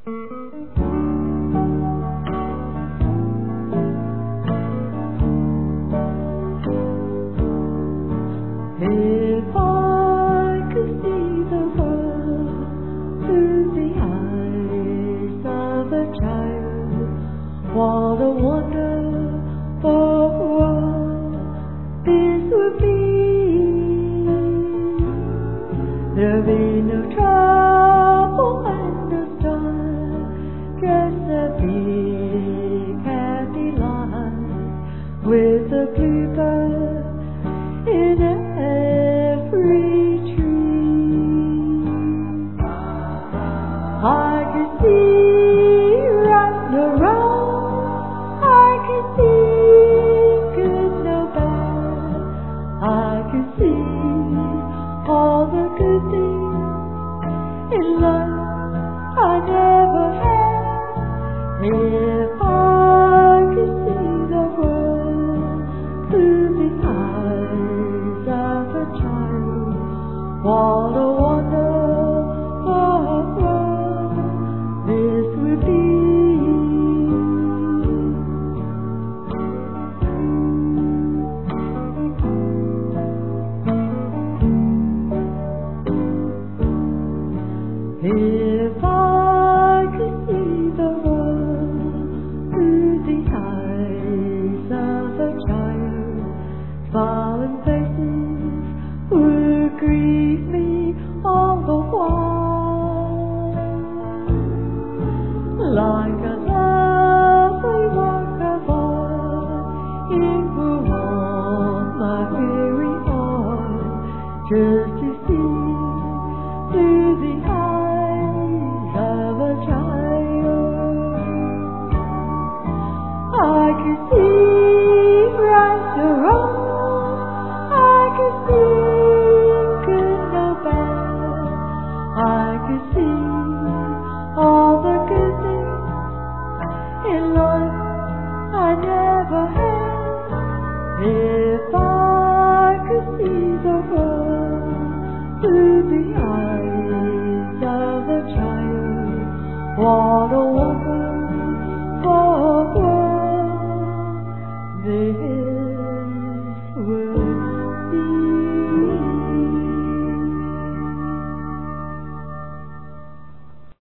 If I could see the world through the eyes of a child, what a wonderful world this would be. There'll be no trouble and no strife, just a big happy life with a bluebird in every tree. I can see right no wrong, I can see good no bad, I can see all the good things in life I never had. If I could see the world through the eyes of a child, what a wonderful world this would be.